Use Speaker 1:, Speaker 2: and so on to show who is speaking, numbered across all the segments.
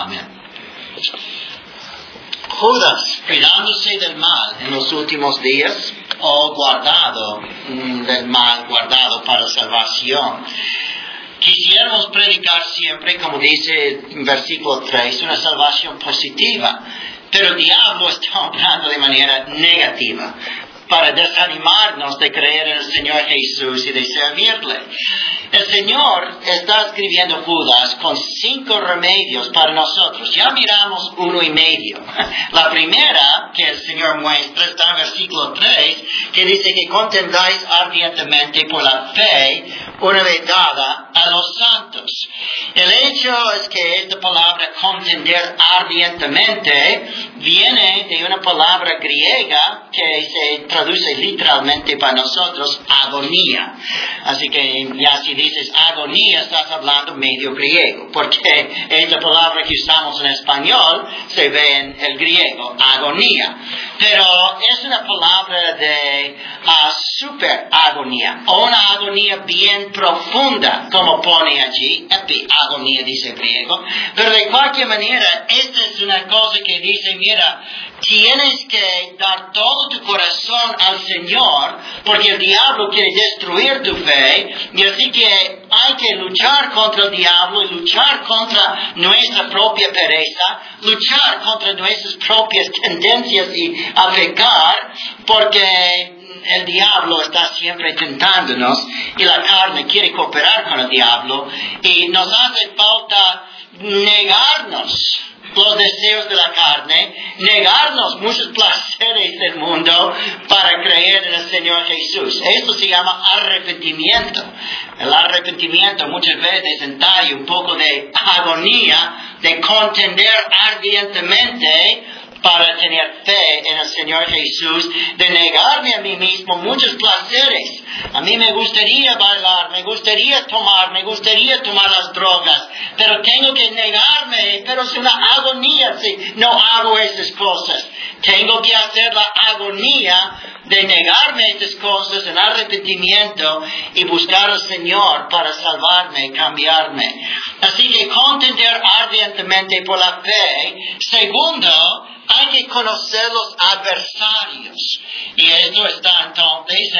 Speaker 1: Amén. Judas, cuidándose del mal en los últimos días, o guardado del mal, guardado para salvación. Quisiéramos predicar siempre, como dice en versículo 3, una salvación positiva, pero el diablo está hablando de manera negativa, para desanimarnos de creer en el Señor Jesús y de servirle. El Señor está escribiendo Judas con 5 remedios para nosotros. Ya miramos 1 y medio. La primera que el Señor muestra está en versículo 3, que dice que contendáis ardientemente por la fe una vez dada a los santos. El hecho es que esta palabra contender ardientemente viene de una palabra griega que se traduce literalmente para nosotros agonía. Así que ya si dices agonía, estás hablando medio griego, porque esta palabra que usamos en español se ve en el griego, agonía. Pero es una palabra de super agonía, o una agonía bien profunda, como pone allí, epiagonía dice el griego. Pero de cualquier manera, esta es una cosa que dice, mira, tienes que dar todo tu corazón al Señor, porque el diablo quiere destruir tu fe, y así que hay que luchar contra el diablo y luchar contra nuestra propia pereza, luchar contra nuestras propias tendencias a pecar, porque el diablo está siempre tentándonos y la carne quiere cooperar con el diablo, y nos hace falta negarnos los deseos de la carne, negarnos muchos placeres del mundo para creer en el Señor Jesús. Esto se llama arrepentimiento. El arrepentimiento muchas veces entalla un poco de agonía, de contender ardientemente para tener fe en el Señor Jesús, de negarme a mí mismo muchos placeres. A mí me gustaría bailar, me gustaría tomar las drogas, pero tengo que negarme, pero es una agonía si no hago esas cosas. Tengo que hacer la agonía de negarme estas cosas en arrepentimiento y buscar al Señor para salvarme y cambiarme. Así que contender ardientemente por la fe. Segundo, hay que conocer los adversarios. Y esto está entonces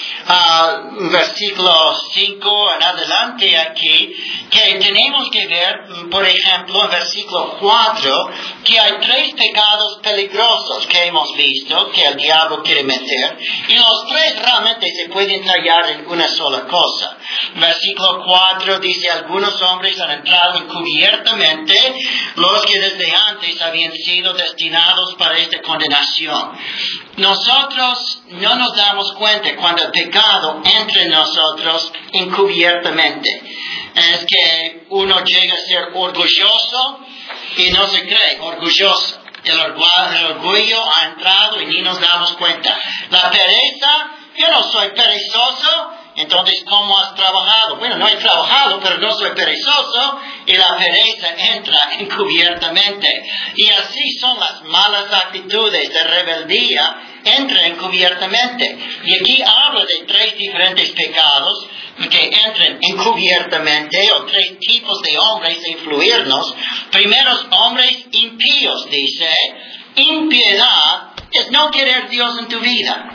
Speaker 1: en versículo 5 en adelante aquí, que tenemos que ver, por ejemplo, en versículo 4, que hay 3 pecados peligrosos que hemos visto, que el diablo quiere meter, y los 3 realmente se pueden tallar en una sola cosa. Versículo 4 dice, algunos hombres han entrado encubiertamente, los que desde antes habían sido destinados para esta condenación. Nosotros no nos damos cuenta cuando el pecado entra en nosotros encubiertamente. Es que uno llega a ser orgulloso y no se cree orgulloso. El orgullo ha entrado y ni nos damos cuenta. La pereza, yo no soy perezoso. Entonces, ¿cómo has trabajado? Bueno, no he trabajado, pero no soy perezoso, y la pereza entra encubiertamente. Y así son las malas actitudes de rebeldía, entran encubiertamente. Y aquí habla de 3 diferentes pecados que entran encubiertamente, o 3 tipos de hombres a influirnos. Primeros, hombres impíos, dice. Impiedad es no querer Dios en tu vida.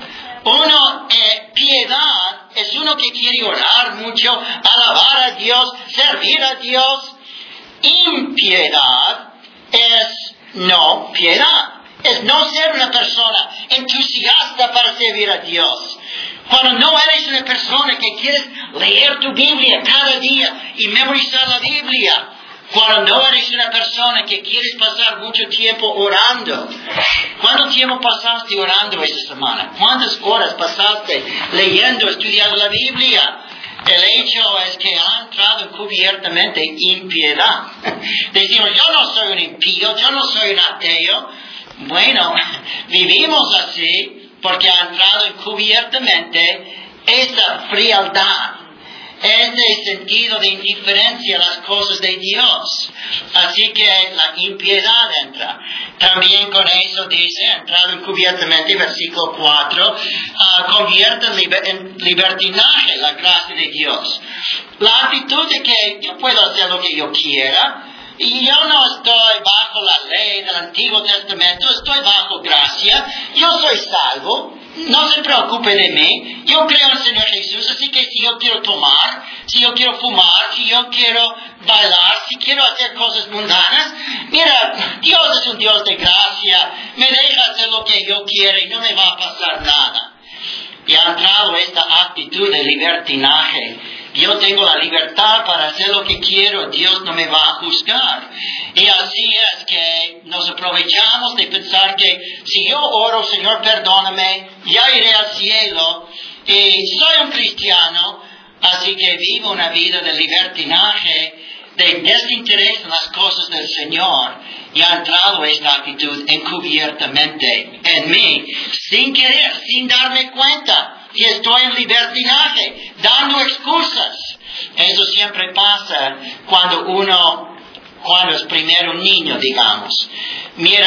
Speaker 1: Piedad es uno que quiere orar mucho, alabar a Dios, servir a Dios. Impiedad es no piedad. Es no ser una persona entusiasta para servir a Dios. Cuando no eres una persona que quieres leer tu Biblia cada día y memorizar la Biblia. Cuando no eres una persona que quieres pasar mucho tiempo orando. ¿Cuánto tiempo pasaste orando esta semana? ¿Cuántas horas pasaste leyendo, estudiando la Biblia? El hecho es que ha entrado encubiertamente impiedad. Decimos, yo no soy un impío, yo no soy un ateo. Bueno, vivimos así porque ha entrado encubiertamente esa frialdad. Ese sentido de indiferencia a las cosas de Dios. Así que la impiedad entra. También con eso dice, entrado encubiertamente, versículo 4, convierte en libertinaje la gracia de Dios. La actitud de que yo puedo hacer lo que yo quiera, Y yo no estoy bajo la ley del Antiguo Testamento, estoy bajo gracia, yo soy salvo, no se preocupe de mí, yo creo en el Señor Jesús, así que si yo quiero tomar, si yo quiero fumar, si yo quiero bailar, si quiero hacer cosas mundanas, mira, Dios es un Dios de gracia, me deja hacer lo que yo quiera y no me va a pasar nada. Y ha entrado esta actitud de libertinaje. Yo tengo la libertad para hacer lo que quiero, Dios no me va a juzgar. Y así es que nos aprovechamos de pensar que si yo oro, Señor, perdóname, ya iré al cielo, y soy un cristiano, así que vivo una vida de libertinaje, de desinterés en las cosas del Señor. Y ha entrado esta actitud encubiertamente en mí, sin querer, sin darme cuenta que estoy en libertinaje, dando excusas. Eso siempre pasa cuando es primero un niño, digamos. Mira,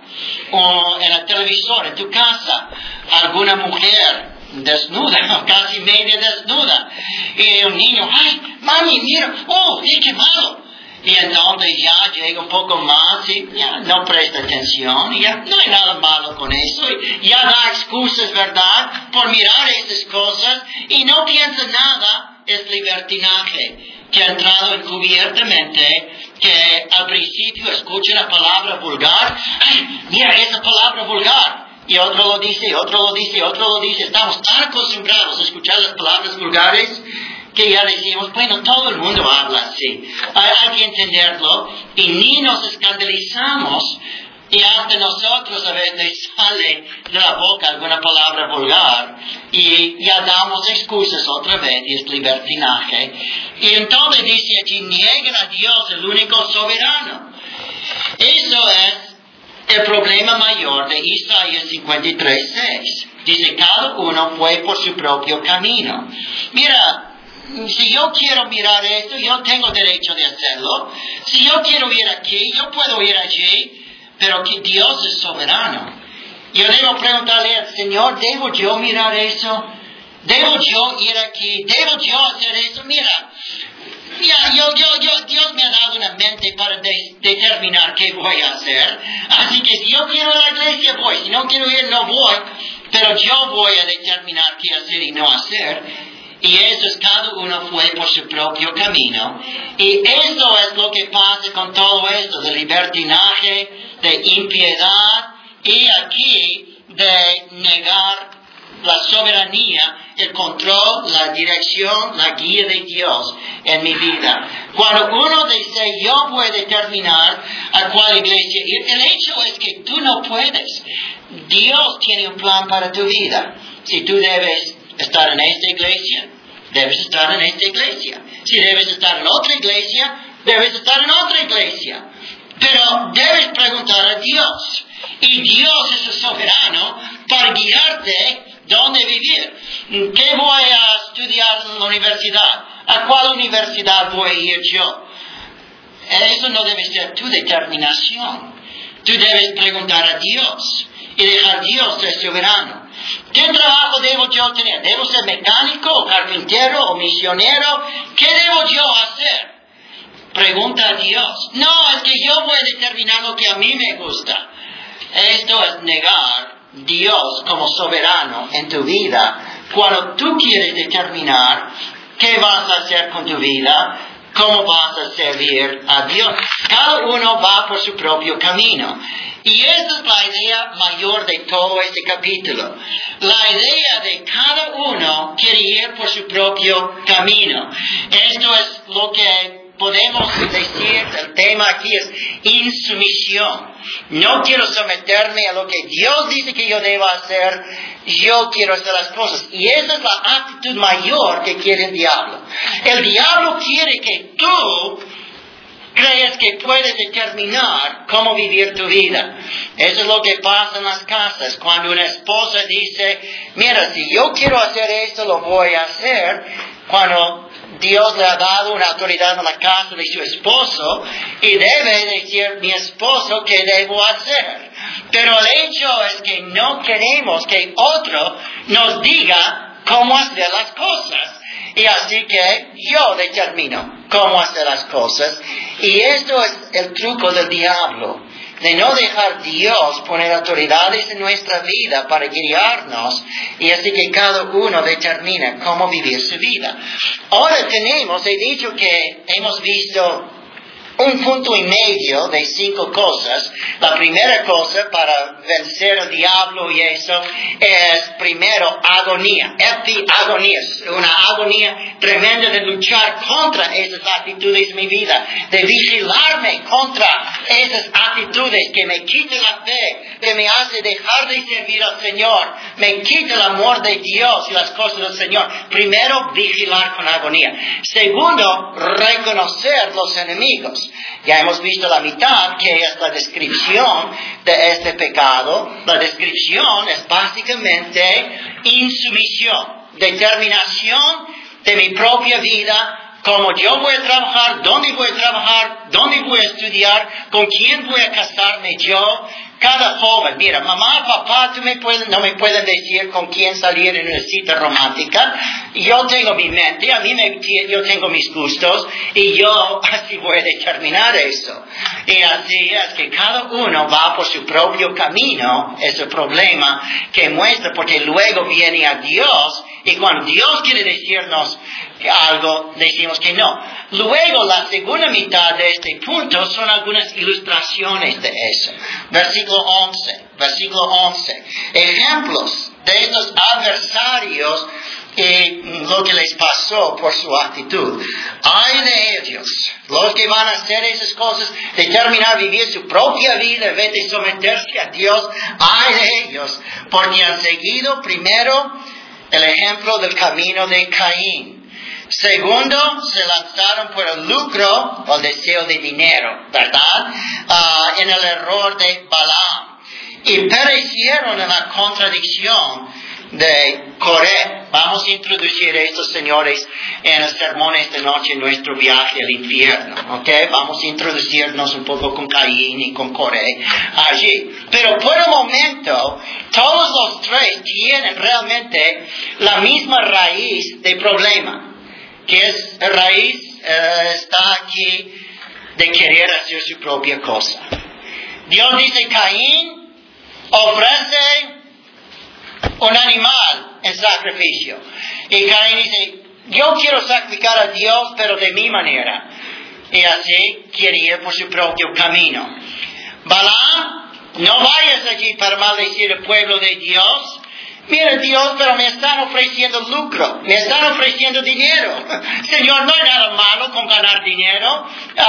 Speaker 1: en el televisor, en tu casa, alguna mujer desnuda, casi media desnuda, y un niño, ay, mami, mira, oh, he quemado. Y entonces ya llega un poco más y ya no presta atención, y ya no hay nada malo con eso, y ya da excusas, ¿verdad?, por mirar estas cosas, y no piensa nada, es libertinaje, que ha entrado encubiertamente, que al principio escucha una palabra vulgar, ¡ay, mira esa palabra vulgar! Y otro lo dice, y otro lo dice, y otro lo dice. Estamos tan acostumbrados a escuchar las palabras vulgares que ya decimos, bueno, todo el mundo habla así. Hay que entenderlo y ni nos escandalizamos. Y hasta nosotros a veces sale de la boca alguna palabra vulgar y ya damos excusas otra vez y es libertinaje. Y entonces dice aquí, niegan a Dios, el único soberano. Eso es el problema mayor de Isaías 53:6. Dice, cada uno fue por su propio camino. Mira, si yo quiero mirar esto, yo tengo derecho de hacerlo. Si yo quiero ir aquí, yo puedo ir allí. Pero que Dios es soberano. Yo debo preguntarle al Señor, ¿debo yo mirar eso? ¿Debo yo ir aquí? ¿Debo yo hacer eso? Mira, Dios me ha dado una mente para determinar qué voy a hacer. Así que si yo quiero ir a la iglesia, voy. Si no quiero ir, no voy. Pero yo voy a determinar qué hacer y no hacer. Y eso es, cada uno fue por su propio camino. Y eso es lo que pasa con todo esto, de libertinaje, de impiedad, y aquí de negar la soberanía, el control, la dirección, la guía de Dios en mi vida. Cuando uno dice, yo voy a determinar a cuál iglesia ir, el hecho es que tú no puedes. Dios tiene un plan para tu vida. Si tú debes estar en esta iglesia, debes estar en esta iglesia. Si debes estar en otra iglesia, debes estar en otra iglesia. Pero debes preguntar a Dios. Y Dios es el soberano para guiarte dónde vivir. ¿Qué voy a estudiar en la universidad? ¿A cuál universidad voy a ir yo? Eso no debe ser tu determinación. Tú debes preguntar a Dios y dejar a Dios ser soberano. ¿Qué trabajo debo yo tener? ¿Debo ser mecánico, o carpintero, o misionero? ¿Qué debo yo hacer? Pregunta a Dios. No, es que yo voy a determinar lo que a mí me gusta. Esto es negar Dios como soberano en tu vida. Cuando tú quieres determinar qué vas a hacer con tu vida, cómo vas a servir a Dios. Cada uno va por su propio camino. Y esa es la idea mayor de todo este capítulo. La idea de cada uno quiere ir por su propio camino. Esto es lo que podemos decir, el tema aquí es insumisión. No quiero someterme a lo que Dios dice que yo deba hacer, yo quiero hacer las cosas. Y esa es la actitud mayor que quiere el diablo. El diablo quiere que tú crees que puedes determinar cómo vivir tu vida. Eso es lo que pasa en las casas. Cuando una esposa dice, mira, si yo quiero hacer esto, lo voy a hacer. Cuando Dios le ha dado una autoridad en la casa de su esposo y debe decir, mi esposo, ¿qué debo hacer? Pero el hecho es que no queremos que otro nos diga cómo hacer las cosas. Y así que yo determino cómo hacer las cosas. Y esto es el truco del diablo, de no dejar Dios poner autoridades en nuestra vida para guiarnos, y así que cada uno determina cómo vivir su vida. Ahora he dicho que hemos visto un punto y medio de 5 cosas. La primera cosa para vencer al diablo y eso es primero agonía, epiagonía, una agonía tremenda de luchar contra esas actitudes en mi vida, de vigilarme contra esas actitudes que me quitan la fe, que me hace dejar de servir al Señor, me quita el amor de Dios y las cosas del Señor. Primero, vigilar con agonía. Segundo, reconocer los enemigos. Ya hemos visto la mitad, que es la descripción de este pecado. La descripción es básicamente insumisión, determinación de mi propia vida, cómo yo voy a trabajar, dónde voy a trabajar, dónde voy a estudiar, con quién voy a casarme yo. Cada joven, mira, mamá, papá, no me pueden decir con quién salir en una cita romántica. Yo tengo mi mente, yo tengo mis gustos, y yo así voy a determinar eso. Y así es que cada uno va por su propio camino. Es el problema que muestra, porque luego viene a Dios, y cuando Dios quiere decirnos algo, decimos que no. Luego, la segunda mitad de este punto son algunas ilustraciones de eso. Versículo 11. Ejemplos de estos adversarios y lo que les pasó por su actitud. Ay de ellos, los que van a hacer esas cosas, determinar vivir su propia vida en vez de someterse a Dios. Ay de ellos, porque han seguido primero el ejemplo del camino de Caín. Segundo, se lanzaron por el lucro o el deseo de dinero, ¿verdad? En el error de Balaam. Y perecieron en la contradicción de Coré. Vamos a introducir estos señores en el sermón esta noche en nuestro viaje al infierno, ¿ok? Vamos a introducirnos un poco con Caín y con Coré allí. Pero por el momento, todos los tres tienen realmente la misma raíz de problema. Que es la raíz, está aquí de querer hacer su propia cosa. Dios dice, Caín ofrece un animal en sacrificio. Y Caín dice, yo quiero sacrificar a Dios, pero de mi manera. Y así quiere ir por su propio camino. Balaam, no vayas allí para maldecir el pueblo de Dios. Mira, Dios, pero me están ofreciendo lucro, me están ofreciendo dinero. Señor, no hay nada malo con ganar dinero.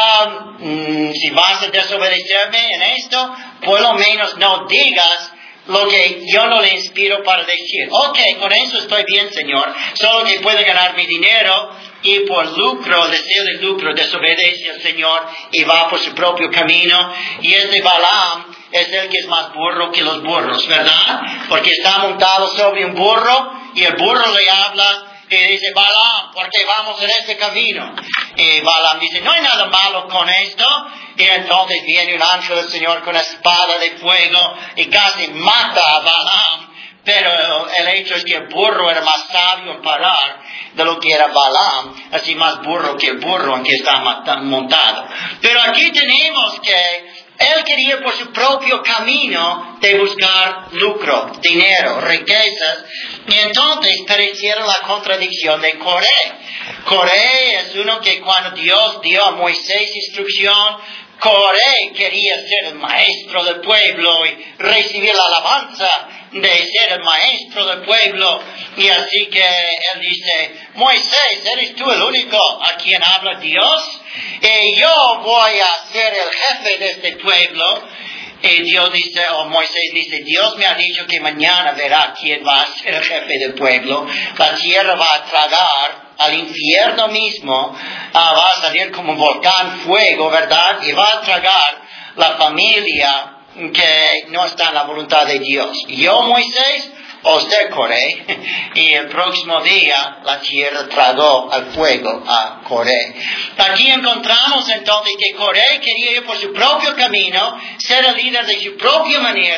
Speaker 1: Si vas a desobedecerme en esto, por lo menos no digas lo que yo no le inspiro para decir. Ok, con eso estoy bien, Señor. Solo que puede ganar mi dinero y por lucro, el deseo de lucro, desobedece al Señor y va por su propio camino. Y este Balaam es el que es más burro que los burros, ¿verdad? Porque está montado sobre un burro y el burro le habla y dice, Balaam, ¿por qué vamos en este camino? Y Balaam dice, no hay nada malo con esto. Y entonces viene un ángel del Señor con una espada de fuego y casi mata a Balaam. Pero el hecho es que el burro era más sabio en parar de lo que era Balaam, así más burro que el burro en que está montado. Pero aquí tenemos que él quería por su propio camino de buscar lucro, dinero, riquezas, y entonces perecieron la contradicción de Coré. Coré es uno que cuando Dios dio a Moisés instrucción, Coré quería ser el maestro del pueblo y recibir la alabanza de ser el maestro del pueblo. Y así que él dice, Moisés, ¿eres tú el único a quien habla Dios? Y yo voy a ser el jefe de este pueblo. Y Dios dice, Moisés dice, Dios me ha dicho que mañana verá quién va a ser el jefe del pueblo. La tierra va a tragar al infierno mismo, va a salir como un volcán fuego, ¿verdad? Y va a tragar la familia que no está en la voluntad de Dios. Yo, Moisés, usted Coré, y el próximo día la tierra tragó al fuego a Coré. Aquí encontramos entonces que Coré quería ir por su propio camino, ser el líder de su propia manera,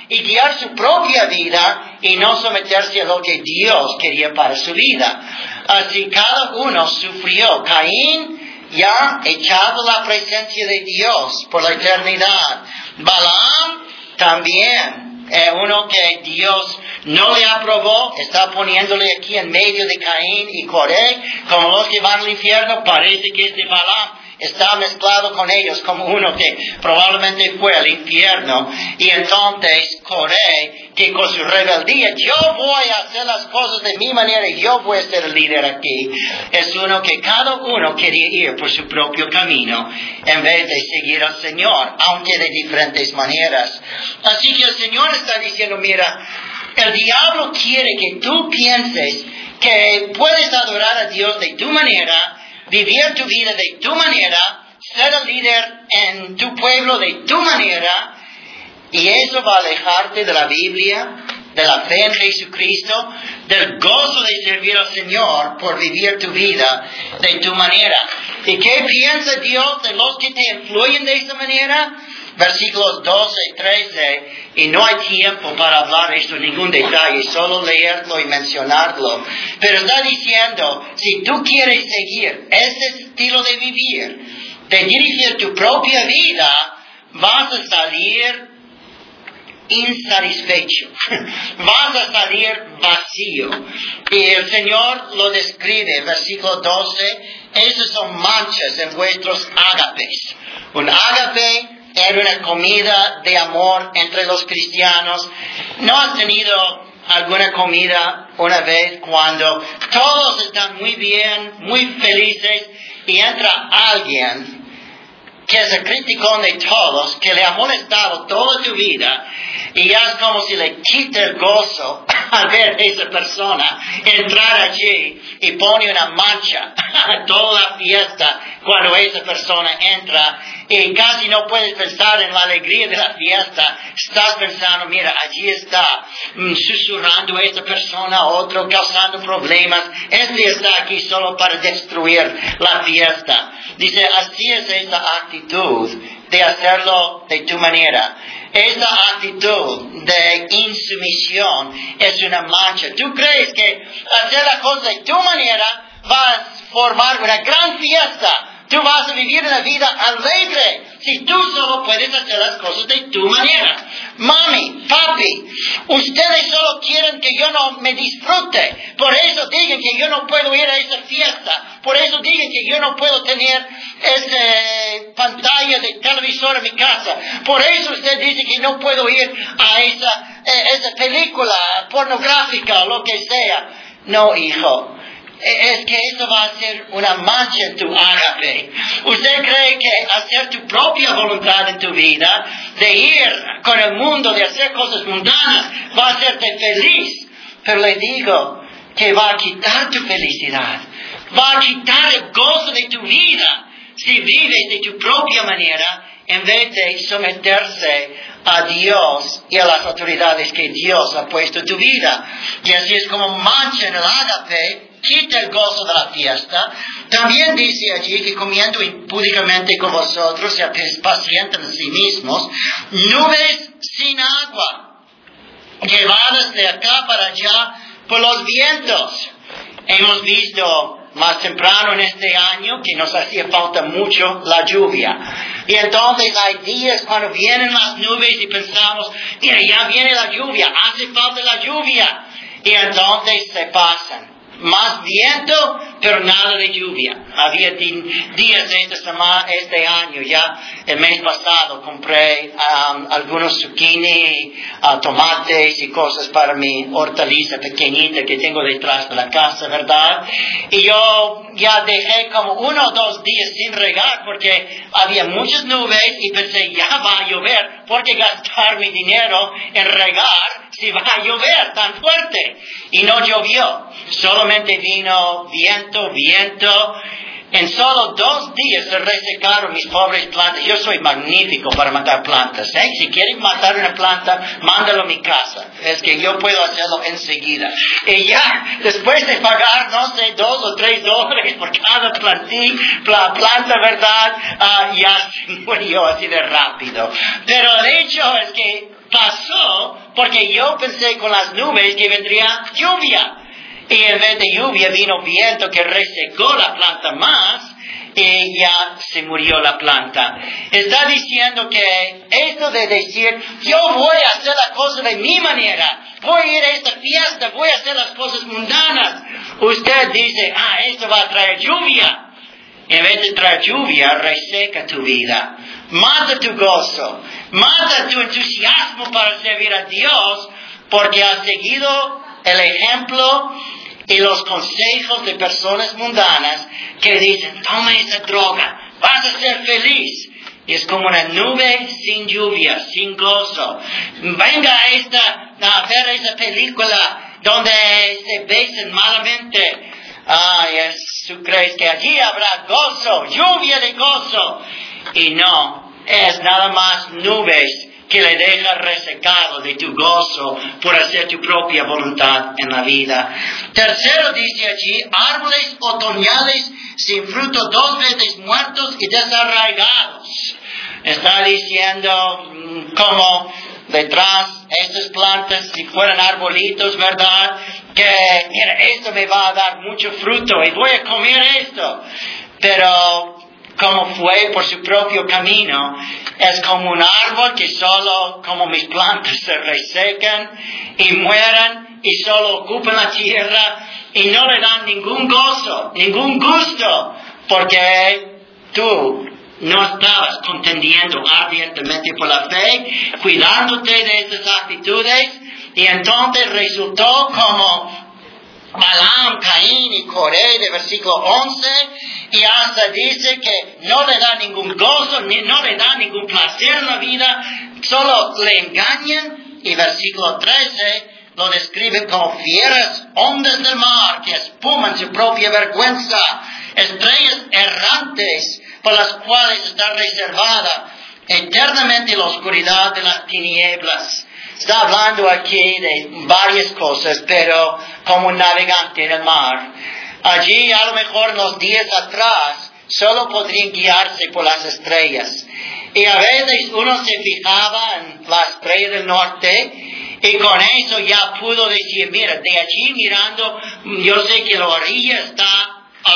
Speaker 1: y guiar su propia vida y no someterse a lo que Dios quería para su vida. Así cada uno sufrió. Caín ya echado la presencia de Dios por la eternidad. Balaam también, uno que Dios no le aprobó, está poniéndole aquí en medio de Caín y Coré, como los que van al infierno. Parece que este Balaam está mezclado con ellos como uno que probablemente fue al infierno. Y entonces Coré, que con su rebeldía, yo voy a hacer las cosas de mi manera y yo voy a ser el líder aquí, es uno que cada uno quería ir por su propio camino en vez de seguir al Señor, aunque de diferentes maneras. Así que el Señor está diciendo, mira, el diablo quiere que tú pienses que puedes adorar a Dios de tu manera, vivir tu vida de tu manera, ser el líder en tu pueblo de tu manera, y eso va a alejarte de la Biblia, de la fe en Jesucristo, del gozo de servir al Señor por vivir tu vida de tu manera. ¿Y qué piensa Dios de los que te influyen de esa manera? Versículos 12 y 13, y no hay tiempo para hablar esto en ningún detalle, solo leerlo y mencionarlo. Pero está diciendo, si tú quieres seguir ese estilo de vivir, de dirigir tu propia vida, vas a salir insatisfecho, vas a salir vacío. Y el Señor lo describe, versículo 12, esas son manchas en vuestros ágapes. Un ágape era una comida de amor entre los cristianos. ¿No has tenido alguna comida una vez cuando todos están muy bien, muy felices, y entra alguien que es el criticón de todos, que le ha molestado toda tu vida, y ya es como si le quita el gozo al ver a esa persona entrar allí y pone una mancha a toda la fiesta cuando esa persona entra, y casi no puedes pensar en la alegría de la fiesta. Estás pensando, mira, allí está susurrando a esa persona a otro, causando problemas. Este está aquí solo para destruir la fiesta. Dice, así es esa actitud de hacerlo de tu manera. Esa actitud de insumisión es una mancha. ¿Tú crees que hacer la cosa de tu manera va a formar una gran fiesta? Tú vas a vivir una vida alegre si tú solo puedes hacer las cosas de tu manera. Mami, papi, ustedes solo quieren que yo no me disfrute. Por eso digan que yo no puedo ir a esa fiesta. Por eso digan que yo no puedo tener esa pantalla de televisor en mi casa. Por eso usted dice que no puedo ir a esa película pornográfica o lo que sea. No, hijo. Es que eso va a ser una mancha en tu ágape. Usted cree que hacer tu propia voluntad en tu vida, de ir con el mundo, de hacer cosas mundanas, va a hacerte feliz. Pero le digo que va a quitar tu felicidad. Va a quitar el gozo de tu vida si vives de tu propia manera en vez de someterse a Dios y a las autoridades que Dios ha puesto en tu vida. Y así es como mancha en el ágape, quita el gozo de la fiesta. También dice allí que comiendo impúdicamente con vosotros se pacientan en sí mismos, nubes sin agua, llevadas de acá para allá por los vientos. Hemos visto más temprano en este año que nos hacía falta mucho la lluvia. Y entonces hay días cuando vienen las nubes y pensamos, mira, ya viene la lluvia, hace falta la lluvia. Y entonces se pasan. Más viento, pero nada de lluvia. Había días este año, ya el mes pasado, compré algunos zucchini, tomates y cosas para mi hortaliza pequeñita que tengo detrás de la casa, ¿verdad? Y yo ya dejé como 1 o 2 días sin regar porque había muchas nubes y pensé, ya va a llover, ¿por qué gastar mi dinero en regar si va a llover tan fuerte? Y no llovió. Solamente vino viento. En solo 2 días se resecaron mis pobres plantas. Yo soy magnífico para matar plantas. Si quieren matar una planta, mándalo a mi casa. Es que yo puedo hacerlo enseguida. Y ya, después de pagar, no sé, $2 o $3 por cada planta, ¿verdad? Ya se murió así de rápido. Pero el hecho es que pasó porque yo pensé con las nubes que vendría lluvia. Y en vez de lluvia vino viento que resecó la planta más y ya se murió la planta. Está diciendo que esto de decir, yo voy a hacer la cosa de mi manera, voy a ir a esta fiesta, voy a hacer las cosas mundanas. Usted dice, esto va a traer lluvia. En vez de traer lluvia, reseca tu vida. Mata tu gozo. Mata tu entusiasmo para servir a Dios porque has seguido el ejemplo y los consejos de personas mundanas que dicen, toma esa droga, vas a ser feliz. Y es como una nube sin lluvia, sin gozo. Venga a ver esa película donde se besan malamente. ¿Tú crees que allí habrá gozo, lluvia de gozo? Y no, es nada más nubes que le deja resecado de tu gozo por hacer tu propia voluntad en la vida. Tercero dice allí, árboles otoñales sin fruto 2 veces muertos y desarraigados. Está diciendo como detrás estas plantas, si fueran arbolitos, ¿verdad? Que, mira, esto me va a dar mucho fruto y voy a comer esto. Pero como fue por su propio camino, es como un árbol que solo, como mis plantas, se resecan y mueran y solo ocupan la tierra y no le dan ningún gozo, ningún gusto, porque tú no estabas contendiendo ardientemente por la fe, cuidándote de estas actitudes, y entonces resultó como Balaam, Caín y Coré de versículo 11, y hasta dice que no le da ningún gozo, no le da ningún placer en la vida, solo le engañan, y versículo 13 lo describe como fieras ondas del mar que espuman su propia vergüenza, estrellas errantes por las cuales está reservada eternamente la oscuridad de las tinieblas. Está hablando aquí de varias cosas, pero como un navegante en el mar. Allí, a lo mejor en los días atrás, solo podrían guiarse por las estrellas. Y a veces uno se fijaba en la estrella del norte y con eso ya pudo decir, mira, de allí mirando, yo sé que la orilla está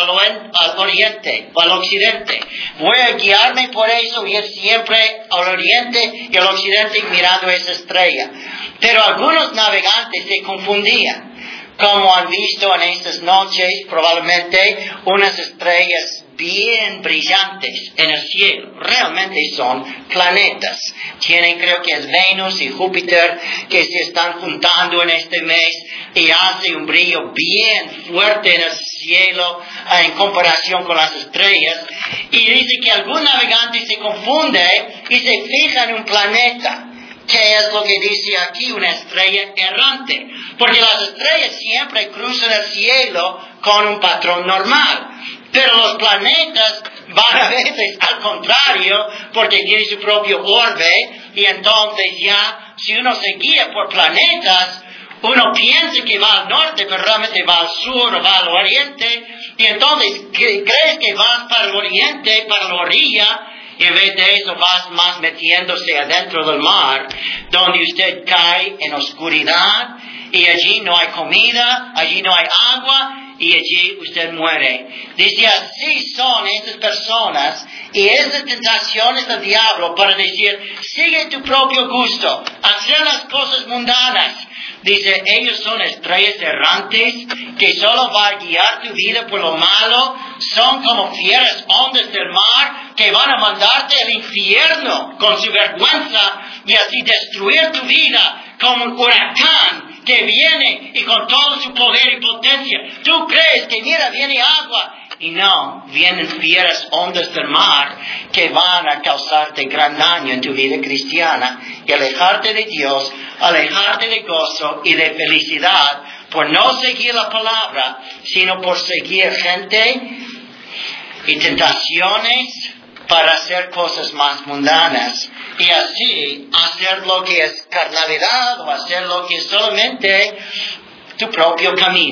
Speaker 1: al oriente o al occidente. Voy a guiarme por eso y ir siempre al oriente y al occidente mirando esa estrella. Pero algunos navegantes se confundían, como han visto en estas noches probablemente unas estrellas bien brillantes en el cielo. Realmente son planetas. Tienen, creo que es Venus y Júpiter, que se están juntando en este mes y hace un brillo bien fuerte en el cielo en comparación con las estrellas. Y dice que algún navegante se confunde y se fija en un planeta, que es lo que dice aquí, una estrella errante. Porque las estrellas siempre cruzan el cielo con un patrón normal. Pero los planetas van a veces al contrario, porque tienen su propio orbe, y entonces ya, si uno se guía por planetas, uno piensa que va al norte, pero realmente va al sur o va al oriente, y entonces crees que vas para el oriente, para la orilla, y en vez de eso vas más metiéndose adentro del mar, donde usted cae en oscuridad, y allí no hay comida, allí no hay agua, y allí usted muere. Dice, así son estas personas, y esta tentación es del diablo para decir, sigue tu propio gusto, hacer las cosas mundanas. Dice, ellos son estrellas errantes que solo van a guiar tu vida por lo malo, son como fieras ondas del mar que van a mandarte al infierno con su vergüenza y así destruir tu vida como un huracán que viene y con todo su poder y potencia. Tú crees que mira, viene agua. Y no, vienen fieras ondas del mar que van a causarte gran daño en tu vida cristiana y alejarte de Dios, alejarte de gozo y de felicidad por no seguir la palabra, sino por seguir gente y tentaciones para hacer cosas más mundanas. Y así hacer lo que es carnalidad o hacer lo que es solamente tu propio camino.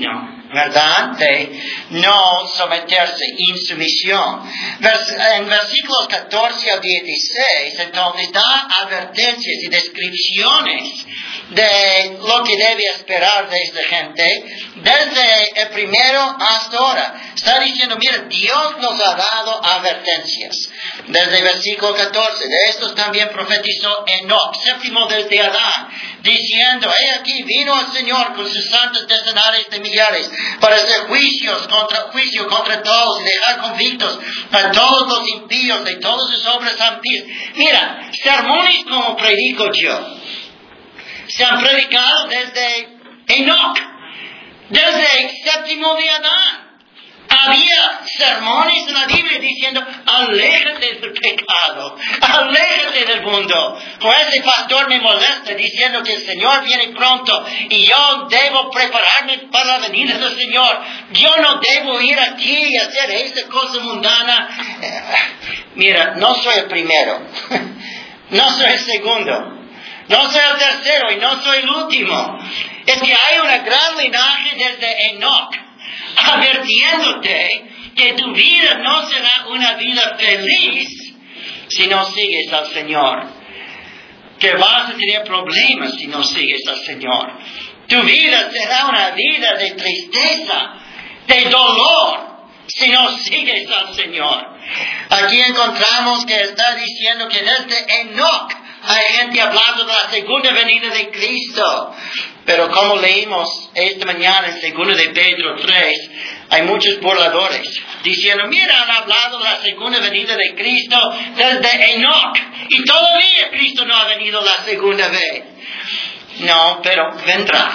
Speaker 1: ¿verdad? De no someterse, insumisión. En versículos 14 al 16, entonces da advertencias y descripciones de lo que debe esperar de esta gente, desde el primero hasta ahora. Está diciendo, mira, Dios nos ha dado advertencias. Desde el versículo 14, de estos también profetizó Enoc, séptimo desde Adán, diciendo, he aquí vino el Señor con sus santos decenares de millares, para hacer juicio contra todos y dejar convictos a todos los impíos de todas sus obras impías. Mira, sermones como predico yo, se han predicado desde Enoc, desde el séptimo de Adán. Había sermones en la Biblia diciendo, aléjate del pecado, aléjate del mundo. Por ese pastor me molesta diciendo que el Señor viene pronto y yo debo prepararme para la venida del Señor. Yo no debo ir aquí y hacer esta cosa mundana. Mira, no soy el primero, no soy el segundo. No soy el tercero y no soy el último. Es que hay una gran linaje desde Enoc, advirtiéndote que tu vida no será una vida feliz si no sigues al Señor. Que vas a tener problemas si no sigues al Señor. Tu vida será una vida de tristeza, de dolor, si no sigues al Señor. Aquí encontramos que está diciendo que desde Enoc hay gente hablando de la segunda venida de Cristo. Pero como leímos esta mañana en 2 de Pedro 3, hay muchos burladores diciendo, mira, han hablado de la segunda venida de Cristo desde Enoc y todavía Cristo no ha venido la segunda vez. No, pero vendrá.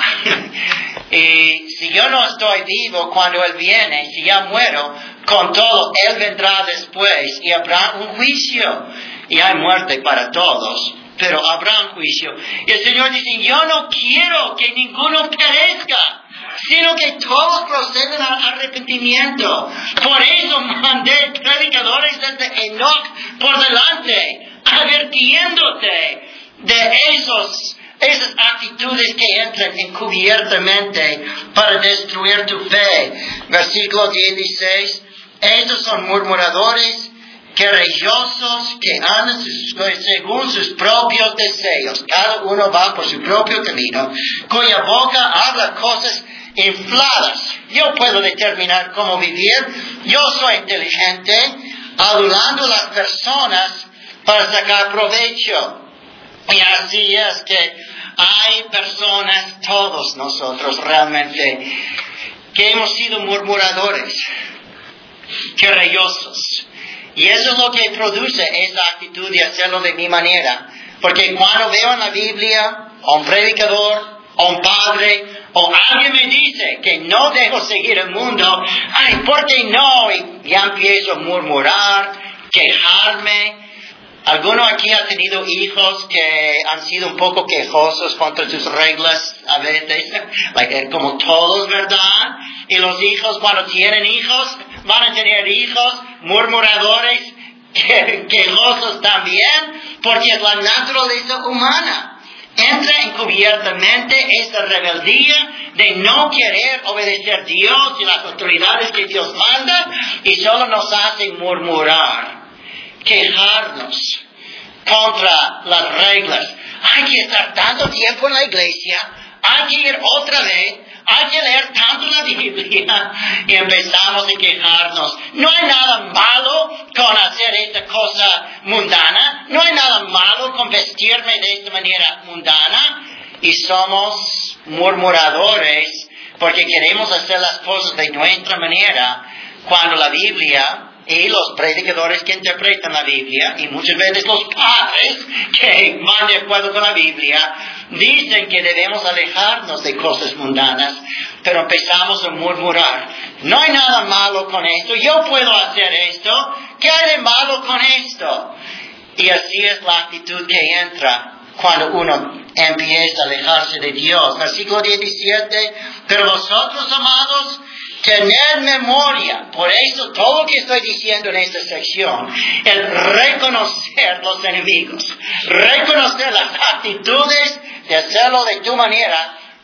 Speaker 1: Y si yo no estoy vivo cuando Él viene, si ya muero, con todo, Él vendrá después y habrá un juicio. Y hay muerte para todos, pero habrá un juicio. Y el Señor dice, yo no quiero que ninguno perezca, sino que todos procedan al arrepentimiento. Por eso mandé predicadores desde Enoc por delante, advirtiéndote de esas actitudes que entran encubiertamente para destruir tu fe. Versículo 16, estos son murmuradores, querellosos, que andan según sus propios deseos. Cada uno va por su propio camino, cuya boca habla cosas infladas. Yo puedo determinar cómo vivir. Yo soy inteligente, adulando a las personas para sacar provecho. Y así es que hay personas, todos nosotros realmente, que hemos sido murmuradores, querellosos. Y eso es lo que produce esa actitud de hacerlo de mi manera. Porque cuando veo en la Biblia a un predicador, a un padre, o alguien me dice que no debo seguir el mundo, ay, ¿por qué no? Y ya empiezo a murmurar, quejarme. ¿Alguno aquí ha tenido hijos que han sido un poco quejosos contra sus reglas a veces? Como todos, ¿verdad? Y los hijos, cuando tienen hijos, van a tener hijos murmuradores, quejosos también, porque es la naturaleza humana. Entra encubiertamente esta rebeldía de no querer obedecer a Dios y las autoridades que Dios manda, y solo nos hacen murmurar, quejarnos contra las reglas. Hay que estar tanto tiempo en la iglesia, hay que ir otra vez, hay que leer tanto la Biblia, y empezamos a quejarnos. No hay nada malo con hacer esta cosa mundana, no hay nada malo con vestirme de esta manera mundana, y somos murmuradores porque queremos hacer las cosas de nuestra manera, cuando la Biblia y los predicadores que interpretan la Biblia, y muchas veces los padres que van de acuerdo con la Biblia, dicen que debemos alejarnos de cosas mundanas, pero empezamos a murmurar. No hay nada malo con esto, yo puedo hacer esto, ¿qué hay de malo con esto? Y así es la actitud que entra cuando uno empieza a alejarse de Dios. Versículo 17, pero vosotros, amados, tener memoria. Por eso todo lo que estoy diciendo en esta sección es reconocer los enemigos, reconocer las actitudes de hacerlo de tu manera,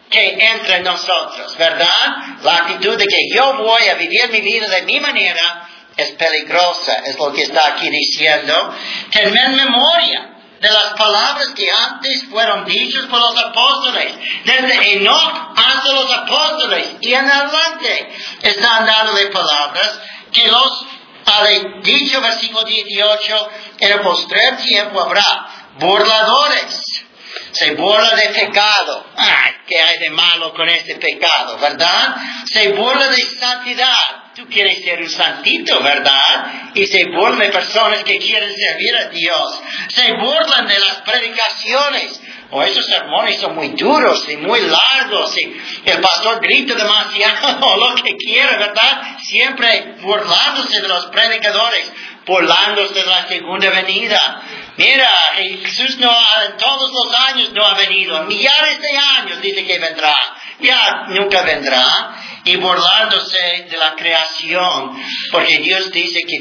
Speaker 1: que entra en nosotros, ¿verdad? La actitud de que yo voy a vivir mi vida de mi manera es peligrosa, es lo que está aquí diciendo. Ten en memoria de las palabras que antes fueron dichas por los apóstoles, desde Enoch hasta los apóstoles y en adelante están dándole palabras que los ha dicho, versículo 18, en el postrer tiempo habrá burladores. Se burla de pecado. ¡Ay, qué hay de malo con este pecado!, ¿verdad? Se burla de santidad. Tú quieres ser un santito, ¿verdad? Y se burla de personas que quieren servir a Dios. Se burlan de las predicaciones. Esos sermones son muy duros y muy largos. Y el pastor grita demasiado o lo que quiere, ¿verdad? Siempre burlándose de los predicadores, burlándose de la segunda venida. Mira, Jesús en todos los años no ha venido. Millares de años dice que vendrá. Ya nunca vendrá. Y burlándose de la creación. Porque Dios dice que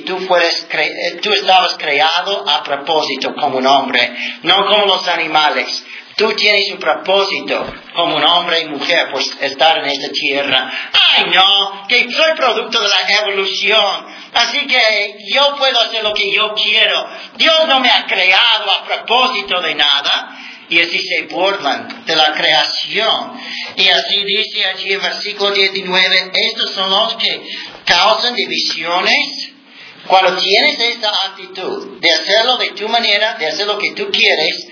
Speaker 1: tú estabas creado a propósito como un hombre, no como los animales. Tú tienes un propósito como un hombre y mujer por estar en esta tierra. ¡Ay, no! Que soy producto de la evolución. Así que yo puedo hacer lo que yo quiero. Dios no me ha creado a propósito de nada. Y así se burlan de la creación. Y así dice allí en versículo 19, estos son los que causan divisiones. Cuando tienes esta actitud de hacerlo de tu manera, de hacer lo que tú quieres,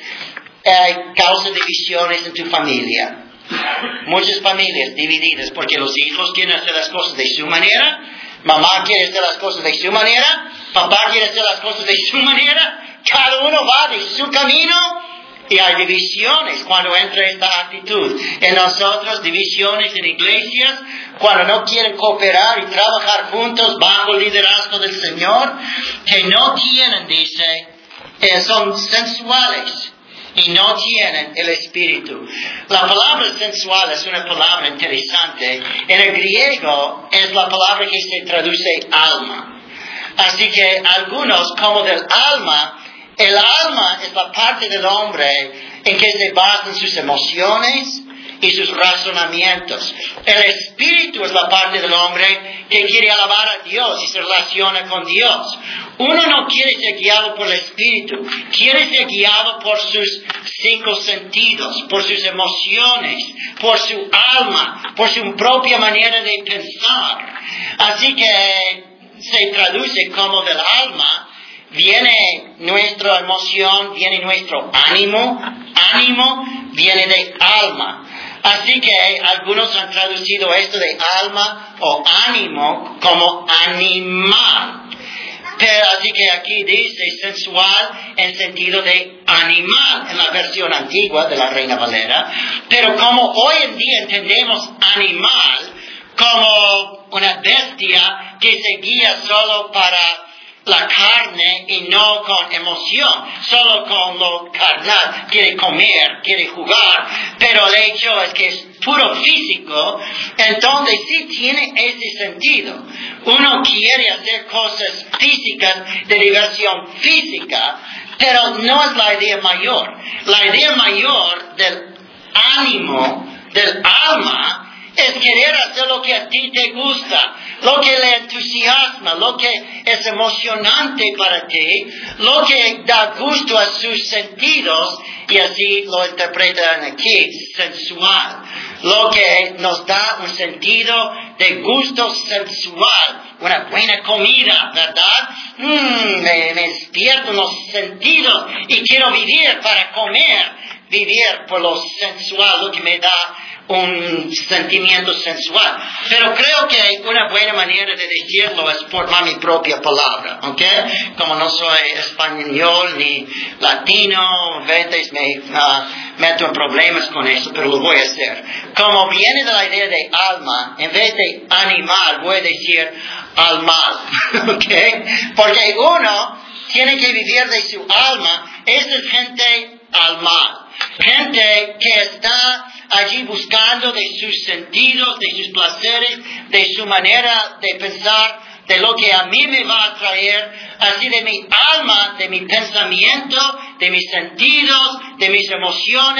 Speaker 1: causa divisiones en tu familia. Muchas familias divididas porque los hijos quieren hacer las cosas de su manera, mamá quiere hacer las cosas de su manera, papá quiere hacer las cosas de su manera, cada uno va de su camino y hay divisiones cuando entra esta actitud. En nosotros, divisiones en iglesias, cuando no quieren cooperar y trabajar juntos bajo el liderazgo del Señor, que no tienen, dice, son sensuales. Y no tienen el espíritu. La palabra sensual es una palabra interesante. En el griego es la palabra que se traduce alma. Así que algunos, como del alma, el alma es la parte del hombre en que se basan sus emociones y sus razonamientos. El espíritu es la parte del hombre que quiere alabar a Dios y se relaciona con Dios. Uno no quiere ser guiado por el espíritu, quiere ser guiado por sus 5 sentidos, por sus emociones, por su alma, por su propia manera de pensar. Así que se traduce como del alma. Viene nuestra emoción, viene nuestro ánimo viene de alma. Así que algunos han traducido esto de alma o ánimo como animal. Pero así que aquí dice sensual en sentido de animal, en la versión antigua de la Reina Valera. Pero como hoy en día entendemos animal como una bestia que se guía solo para la carne y no con emoción, solo con lo carnal, quiere comer, quiere jugar, pero el hecho es que es puro físico, entonces sí tiene ese sentido. Uno quiere hacer cosas físicas de diversión física, pero no es la idea mayor. La idea mayor del ánimo, del alma, es querer hacer lo que a ti te gusta, lo que le entusiasma, lo que es emocionante para ti, lo que da gusto a sus sentidos, y así lo interpretan aquí, sensual. Lo que nos da un sentido de gusto sensual, una buena comida, ¿verdad? Me despierto los sentidos y quiero vivir para comer, vivir por lo sensual, lo que me da un sentimiento sensual. Pero creo que una buena manera de decirlo es formar mi propia palabra, ¿ok? Como no soy español ni latino, a veces me meto en problemas con eso, pero lo voy a hacer. Como viene de la idea de alma, en vez de animal, voy a decir almal, ¿ok? Porque uno tiene que vivir de su alma. Esa es gente almal. Gente que está allí buscando de sus sentidos, de sus placeres, de su manera de pensar, de lo que a mí me va a traer, así de mi alma, de mi pensamiento, de mis sentidos, de mis emociones,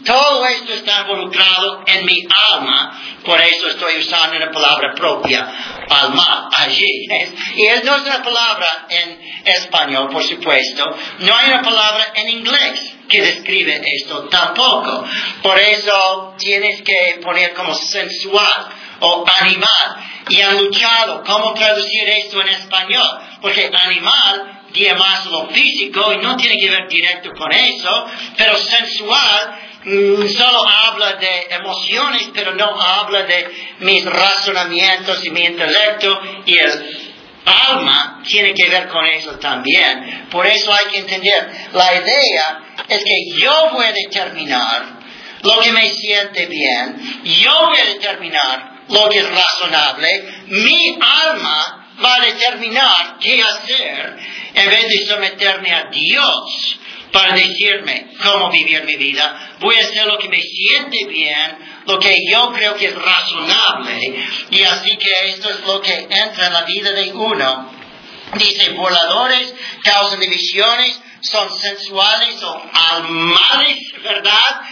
Speaker 1: todo esto está involucrado en mi alma, por eso estoy usando una palabra propia, alma, allí. Y no es una palabra en español, por supuesto, no hay una palabra en inglés que describe esto tampoco. Por eso tienes que poner como sensual o animal. Y han luchado cómo traducir esto en español, porque animal guía más lo físico y no tiene que ver directo con eso, pero sensual solo habla de emociones, pero no habla de mis razonamientos y mi intelecto, y el alma tiene que ver con eso también. Por eso hay que entender, la idea es que yo voy a determinar lo que me siente bien, yo voy a determinar lo que es razonable, mi alma va a determinar qué hacer en vez de someterme a Dios para decirme cómo vivir mi vida. Voy a hacer lo que me siente bien, lo que yo creo que es razonable, y así que esto es lo que entra en la vida de uno. Dice, burladores causan divisiones, son sensuales o almales, ¿verdad?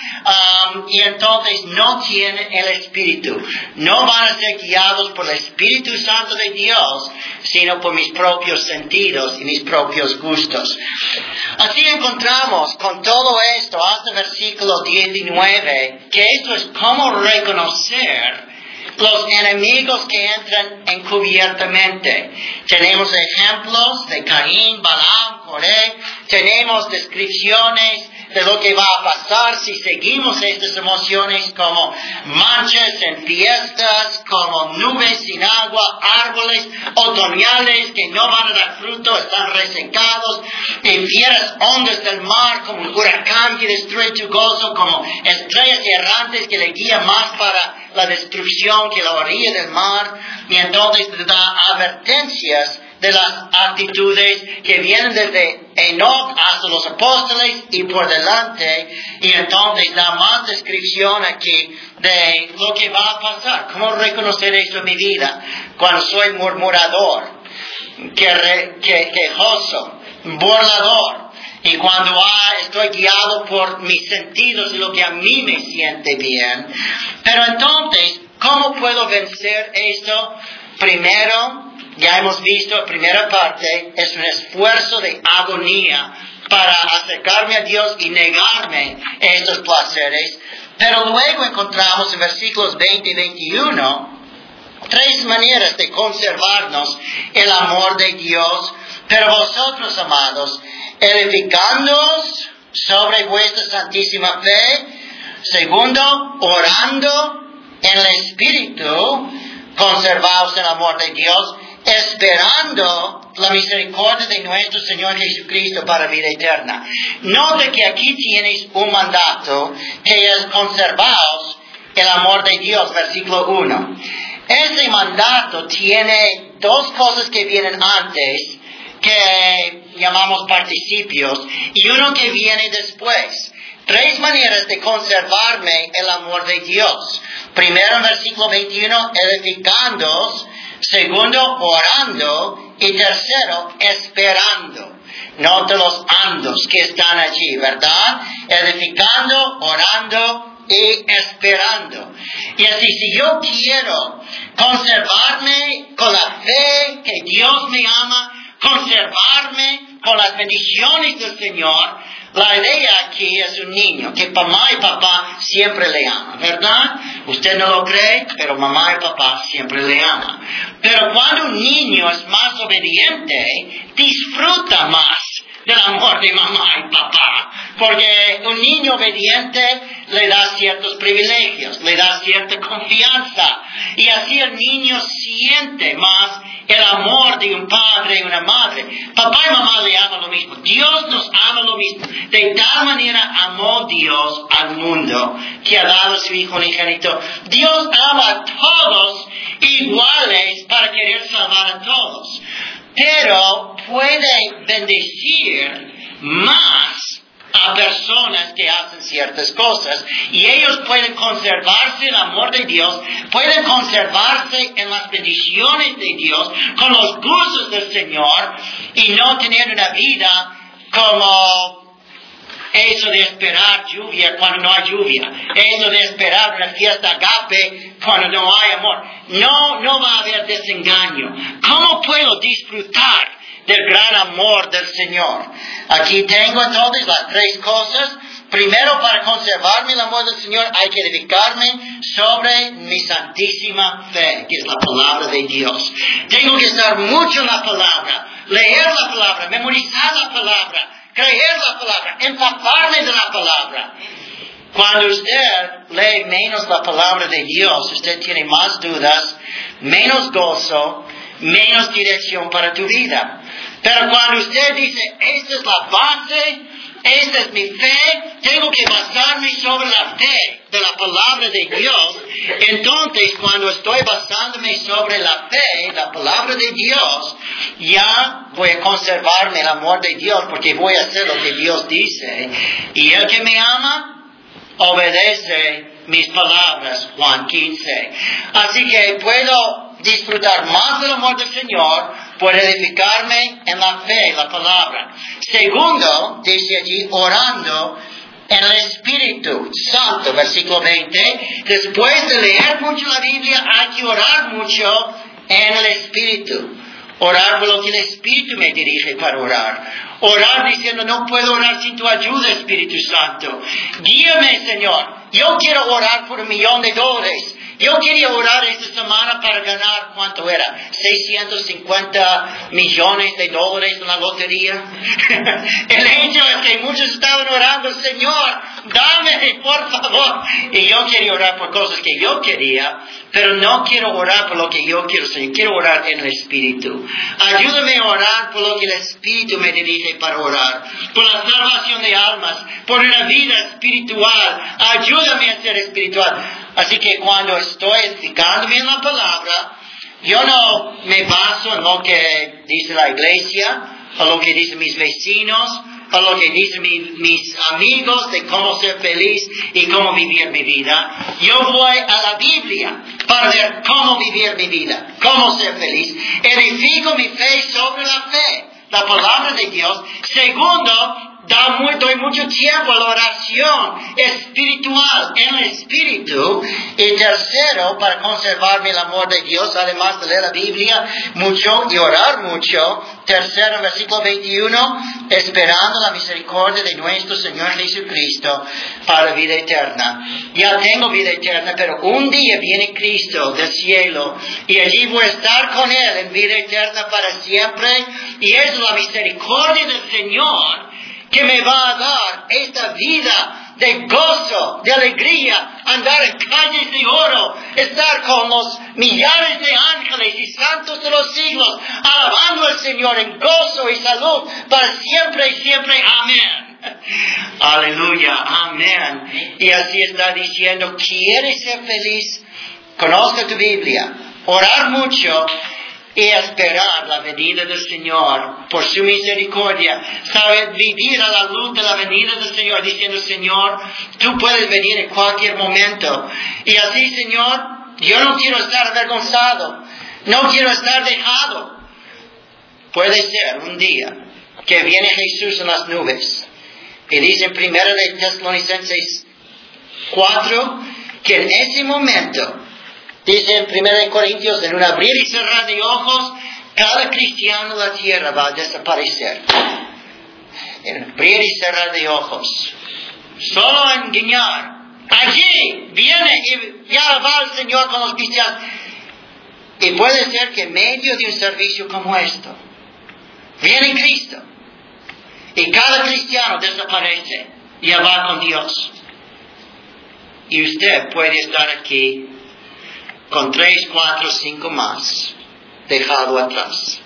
Speaker 1: Y entonces no tienen el Espíritu. No van a ser guiados por el Espíritu Santo de Dios, sino por mis propios sentidos y mis propios gustos. Así encontramos con todo esto hasta el versículo 19, que esto es cómo reconocer los enemigos que entran encubiertamente. Tenemos ejemplos de Caín, Balaam, Coré. Tenemos descripciones de lo que va a pasar si seguimos estas emociones, como manchas en fiestas, como nubes sin agua, árboles otoñales que no van a dar fruto, están resecados, y fieras ondas del mar, como un huracán que destruye tu gozo, como estrellas errantes que le guían más para la destrucción que la orilla del mar. Y entonces te da advertencias de las actitudes que vienen desde Enoch hasta los apóstoles y por delante, y entonces da más descripción aquí de lo que va a pasar. ¿Cómo reconocer esto en mi vida? Cuando soy murmurador, quejoso, burlador, y cuando estoy guiado por mis sentidos y lo que a mí me siente bien. Pero entonces, ¿cómo puedo vencer esto? Primero, ya hemos visto, la primera parte es un esfuerzo de agonía para acercarme a Dios y negarme estos placeres. Pero luego encontramos en versículos 20 y 21 tres maneras de conservarnos el amor de Dios. Pero vosotros, amados, edificándoos sobre vuestra santísima fe. Segundo, orando en el Espíritu, conservaos el amor de Dios, esperando la misericordia de nuestro Señor Jesucristo para vida eterna. Note que aquí tienes un mandato que es conservaos el amor de Dios, versículo 1. Ese mandato tiene dos cosas que vienen antes, que llamamos participios, y uno que viene después. Tres maneras de conservarme el amor de Dios. Primero, en versículo 21, edificándoos. Segundo, orando. Y tercero, esperando. Note los andos que están allí, ¿verdad? Edificando, orando y esperando. Y así, si yo quiero conservarme con la fe que Dios me ama, conservarme con las bendiciones del Señor, la idea aquí es un niño que mamá y papá siempre le aman, ¿verdad? Usted no lo cree, pero mamá y papá siempre le aman. Pero cuando un niño es más obediente, disfruta más del amor de mamá y papá, porque un niño obediente le da ciertos privilegios, le da cierta confianza, y así el niño siente más el amor de un padre y una madre. Papá y mamá le aman lo mismo. Dios nos ama lo mismo. De tal manera amó Dios al mundo que ha dado a su Hijo unigénito. Dios ama a todos iguales para querer salvar a todos. Pero puede bendecir más a personas que hacen ciertas cosas, y ellos pueden conservarse el amor de Dios, pueden conservarse en las bendiciones de Dios, con los gustos del Señor, y no tener una vida como Eso de esperar lluvia cuando no hay lluvia. Eso de esperar una fiesta agape cuando no hay amor. No va a haber desengaño. ¿Cómo puedo disfrutar del gran amor del Señor? Aquí tengo entonces las tres cosas. Primero, para conservarme el amor del Señor, hay que edificarme sobre mi santísima fe, que es la palabra de Dios. Tengo que estar mucho en la palabra, leer la palabra, memorizar la palabra, creer la palabra, empaparme de la palabra. Cuando usted lee menos la palabra de Dios, usted tiene más dudas, menos gozo, menos dirección para tu vida. Pero cuando usted dice, esta es la base, esta es mi fe, tengo que basarme sobre la fe de la palabra de Dios. Entonces, cuando estoy basándome sobre la fe, la palabra de Dios, ya voy a conservarme el amor de Dios porque voy a hacer lo que Dios dice. Y el que me ama, obedece mis palabras. Juan 15. Así que puedo disfrutar más del amor del Señor por edificarme en la fe, la palabra. Segundo, dice allí, orando en el Espíritu Santo, versículo 20. Después de leer mucho la Biblia, hay que orar mucho en el Espíritu. Orar por lo que el Espíritu me dirige para orar. Orar diciendo, no puedo orar sin tu ayuda, Espíritu Santo. Guíame, Señor. Yo quiero orar por $1,000,000. Yo quería orar esta semana para ganar, ¿cuánto era? $650 millones en la lotería. El hecho es que muchos estaban orando, Señor, dame, por favor. Y yo quería orar por cosas que yo quería, pero no quiero orar por lo que yo quiero, Señor. Quiero orar en el Espíritu. Ayúdame a orar por lo que el Espíritu me dirige para orar. Por la salvación de almas, por una vida espiritual. Ayúdame a ser espiritual. Así que cuando estoy edificándome en la palabra, yo no me baso en lo que dice la iglesia, o lo que dicen mis vecinos, o lo que dicen mis amigos de cómo ser feliz y cómo vivir mi vida. Yo voy a la Biblia para ver cómo vivir mi vida, cómo ser feliz. Edifico mi fe sobre la fe, la palabra de Dios. Segundo, doy mucho tiempo a la oración espiritual en el Espíritu. Y tercero, para conservarme el amor de Dios, además de leer la Biblia mucho y orar mucho. Tercero, versículo 21, esperando la misericordia de nuestro Señor Jesucristo para vida eterna. Ya tengo vida eterna, pero un día viene Cristo del cielo y allí voy a estar con Él en vida eterna para siempre. Y es la misericordia del Señor que me va a dar esta vida de gozo, de alegría, andar en calles de oro, estar con los millares de ángeles y santos de los siglos, alabando al Señor en gozo y salud para siempre y siempre. Amén. Aleluya, amén. Y así está diciendo, ¿quieres ser feliz? Conozca tu Biblia, orar mucho y esperar la venida del Señor por su misericordia. Sabe, vivir a la luz de la venida del Señor, diciendo, Señor, tú puedes venir en cualquier momento. Y así, Señor, yo no quiero estar avergonzado, no quiero estar dejado. Puede ser un día que viene Jesús en las nubes. Y dice en 1 Tesalonicenses 4, que en ese momento, dice en 1 Corintios, en un abrir y cerrar de ojos, cada cristiano de la tierra va a desaparecer. En un abrir y cerrar de ojos. Solo engañar. Allí viene y ya va el Señor con los cristianos. Y puede ser que en medio de un servicio como esto, viene Cristo. Y cada cristiano desaparece. Y ya va con Dios. Y usted puede estar aquí con 3, 4, 5 más, dejado atrás.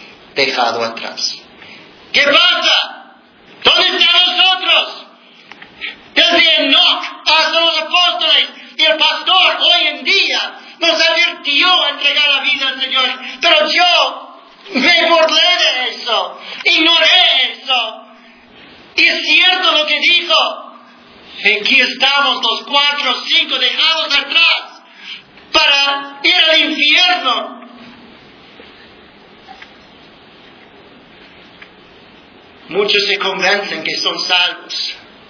Speaker 1: ¿Qué pasa? ¿Dónde están nosotros? Desde Enoch hasta los apóstoles y el pastor hoy en día nos advirtió a entregar la vida al Señor. Pero yo me burlé de eso, ignoré eso. Y es cierto lo que dijo. Aquí estamos los 4 o 5 dejados atrás para ir al infierno. Muchos se convencen que son salvos.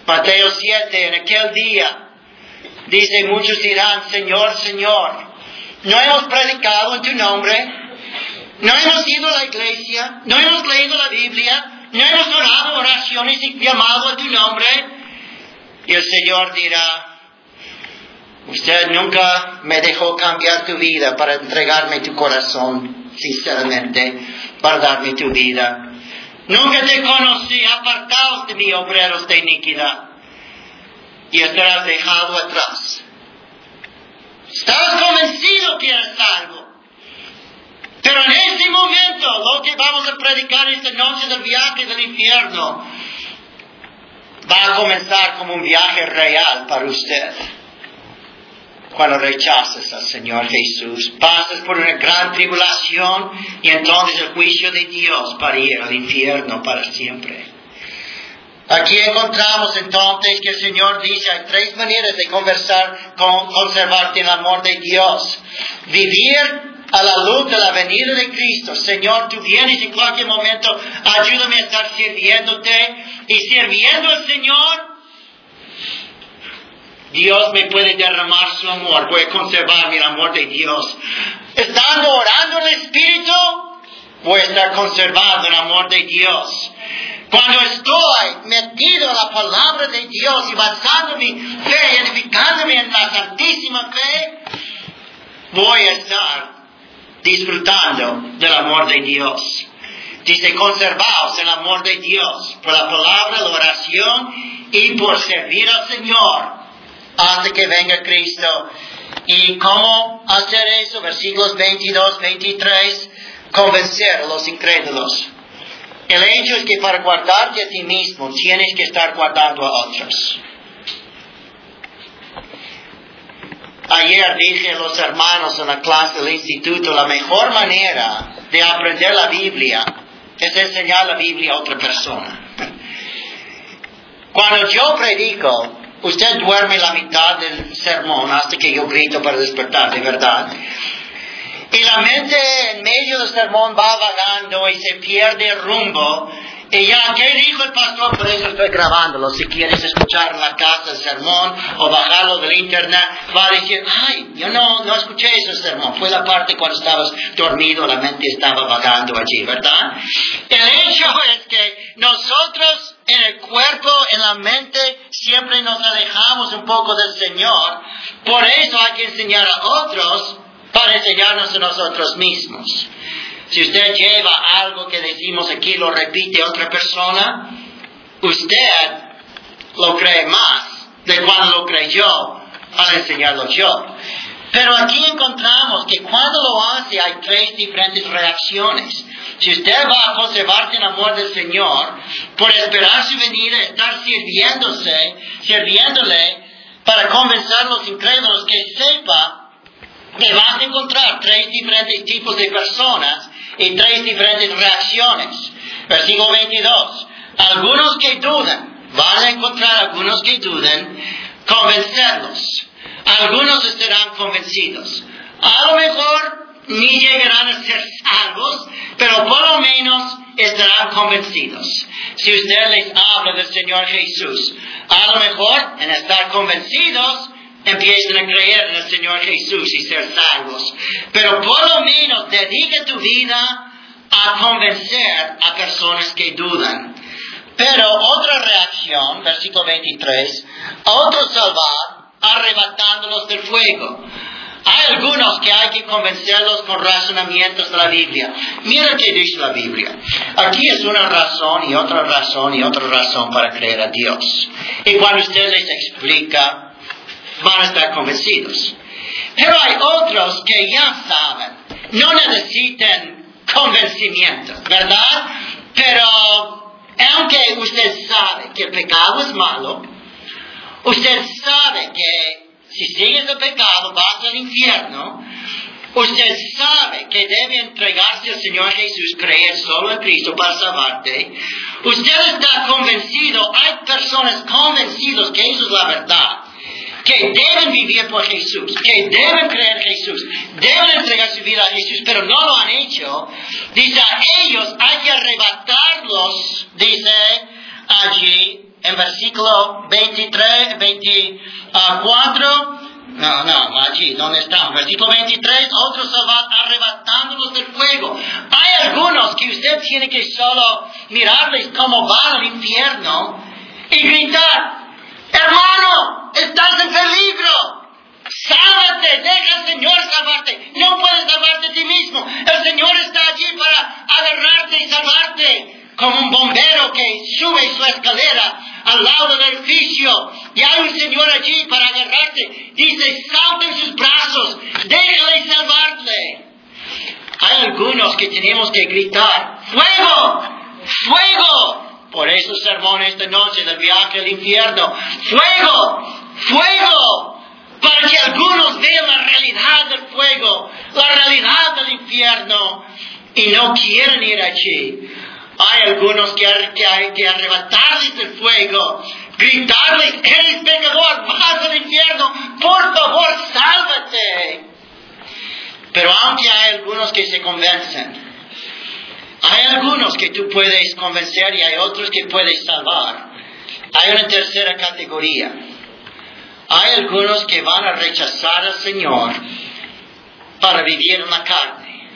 Speaker 1: Mateo 7, en aquel día, dice, muchos dirán, Señor, Señor, ¿no hemos predicado en tu nombre? ¿No hemos ido a la iglesia? ¿No hemos leído la Biblia? ¿No hemos orado oraciones y llamado a tu nombre? Y el Señor dirá, usted nunca me dejó cambiar tu vida para entregarme tu corazón, sinceramente, para darme tu vida. Nunca te conocí, apartados de mí, obreros de iniquidad. Y estarás dejado atrás. Estás convencido que eres salvo. Pero en este momento, lo que vamos a predicar esta noche del viaje del infierno, va a comenzar como un viaje real para usted. Cuando rechazas al Señor Jesús, pasas por una gran tribulación y entonces el juicio de Dios para ir al infierno para siempre. Aquí encontramos entonces que el Señor dice, hay 3 maneras de conservarte en el amor de Dios. Vivir a la luz de la venida de Cristo. Señor, tú vienes en cualquier momento, ayúdame a estar sirviéndote y sirviendo al Señor. Dios me puede derramar su amor, voy a conservar mi amor de Dios. Estando orando en el Espíritu, voy a estar conservando el amor de Dios. Cuando estoy metido en la palabra de Dios y basando mi fe, edificándome en la santísima fe, voy a estar disfrutando del amor de Dios. Dice, conservaos el amor de Dios por la palabra, la oración y por servir al Señor hasta que venga Cristo. ¿Y cómo hacer eso? Versículos 22, 23, convencer a los incrédulos. El hecho es que para guardarte a ti mismo tienes que estar guardando a otros. Ayer dije a los hermanos en la clase del instituto, la mejor manera de aprender la Biblia es enseñar la Biblia a otra persona. Cuando yo predico, usted duerme la mitad del sermón hasta que yo grito para despertar, de verdad. Y la mente en medio del sermón va vagando y se pierde el rumbo. Y ya, ¿qué dijo el pastor? Por eso estoy grabándolo. Si quieres escuchar en la casa el sermón o bajarlo del internet, va a decir, ay, yo no escuché ese sermón. Fue la parte cuando estabas dormido, la mente estaba vagando allí, ¿verdad? El hecho es que nosotros en el cuerpo, en la mente, siempre nos alejamos un poco del Señor. Por eso hay que enseñar a otros para enseñarnos a nosotros mismos. Si usted lleva algo que decimos aquí, lo repite a otra persona, usted lo cree más de cuando lo creyó al enseñarlo yo. Pero aquí encontramos que cuando lo hace hay 3 diferentes reacciones. Si usted va a conservarse en el amor del Señor, por esperar su venida, estar sirviéndole para convencer a los incrédulos, que sepa que vas a encontrar 3 diferentes tipos de personas y 3 diferentes reacciones. Versículo 22. Algunos que dudan, van a encontrar algunos que dudan, convencerlos. Algunos estarán convencidos. A lo mejor ni llegarán a ser salvos, pero por lo menos estarán convencidos. Si usted les habla del Señor Jesús, a lo mejor en estar convencidos, empiezan a creer en el Señor Jesús y ser salvos. Pero por lo menos dedica tu vida a convencer a personas que dudan. Pero otra reacción, versículo 23, a otros salvar, arrebatándolos del fuego. Hay algunos que hay que convencerlos con razonamientos de la Biblia. Mira qué dice la Biblia. Aquí es una razón y otra razón y otra razón para creer a Dios. Y cuando usted les explica, van a estar convencidos. Pero hay otros que ya saben, no necesitan convencimiento, ¿verdad? Pero aunque usted sabe que el pecado es malo, usted sabe que si sigues el pecado vas al infierno, usted sabe que debe entregarse al Señor Jesús, creer solo en Cristo para salvarte. Usted está convencido, hay personas convencidas que eso es la verdad, que deben vivir por Jesús, que deben creer en Jesús, deben entregar su vida a Jesús, pero no lo han hecho. Dice, a ellos hay que arrebatarlos, dice allí, en versículo 23, 24, allí, ¿dónde estamos? Versículo 23, otros arrebatándolos del fuego. Hay algunos que usted tiene que solo mirarles cómo van al infierno y gritar, hermano, estás en peligro. Sálvate, deja al Señor salvarte. No puedes salvarte a ti mismo. El Señor está allí para agarrarte y salvarte. Como un bombero que sube su escalera al lado del edificio y hay un Señor allí para agarrarte. Dice, salta en sus brazos, déjale salvarle. Hay algunos que tenemos que gritar, ¡fuego! ¡Fuego! Por esos sermones esta noche del viaje al infierno. ¡Fuego! ¡Fuego! Para que algunos vean la realidad del fuego, la realidad del infierno y no quieren ir allí. Hay algunos que hay que arrebatarles del fuego, gritarles, eres pecador, vas al infierno, por favor, sálvate. Pero aunque hay algunos que se convencen, hay algunos que tú puedes convencer y hay otros que puedes salvar. Hay una tercera categoría. Hay algunos que van a rechazar al Señor para vivir en la carne.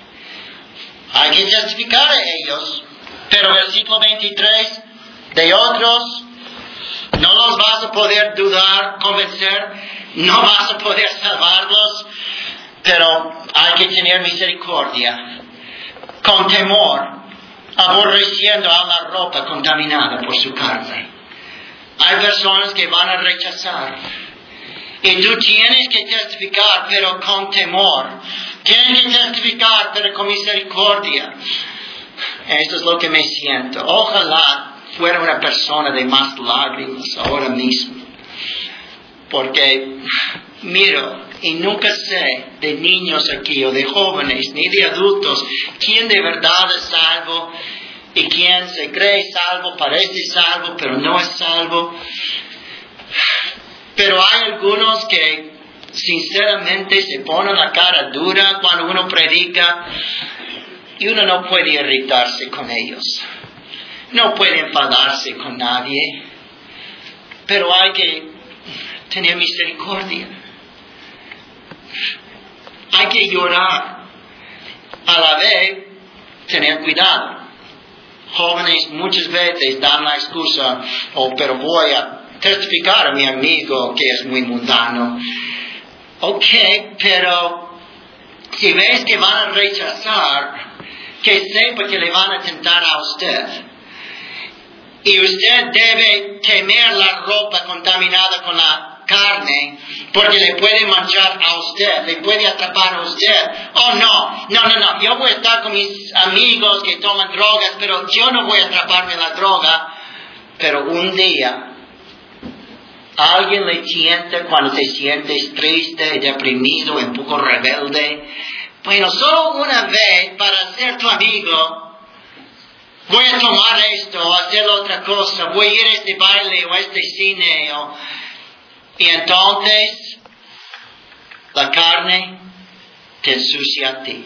Speaker 1: Hay que testificar a ellos. Pero versículo 23, de otros no los vas a poder dudar, convencer, no vas a poder salvarlos, pero hay que tener misericordia, con temor, aborreciendo a la ropa contaminada por su carne. Hay personas que van a rechazar. Y tú tienes que testificar, pero con temor. Tienes que testificar, pero con misericordia. Esto es lo que me siento. Ojalá fuera una persona de más lágrimas ahora mismo. Porque miro y nunca sé de niños aquí o de jóvenes ni de adultos quién de verdad es salvo. Y quien se cree salvo, parece salvo, pero no es salvo. Pero hay algunos que sinceramente se ponen la cara dura cuando uno predica y uno no puede irritarse con ellos. No puede enfadarse con nadie. Pero hay que tener misericordia. Hay que llorar. A la vez, tener cuidado. Jóvenes muchas veces dan la excusa, pero voy a testificar a mi amigo que es muy mundano. Ok, pero si ves que van a rechazar, que sepa que le van a tentar a usted. Y usted debe temer la ropa contaminada con la carne, porque le puede manchar a usted, le puede atrapar a usted. Oh, no, yo voy a estar con mis amigos que toman drogas, pero yo no voy a atraparme en la droga. Pero un día, alguien le tienta cuando te sientes triste, deprimido, un poco rebelde. Bueno, solo una vez para ser tu amigo, voy a tomar esto, hacer otra cosa, voy a ir a este baile o a este cine y entonces la carne te ensucia a ti.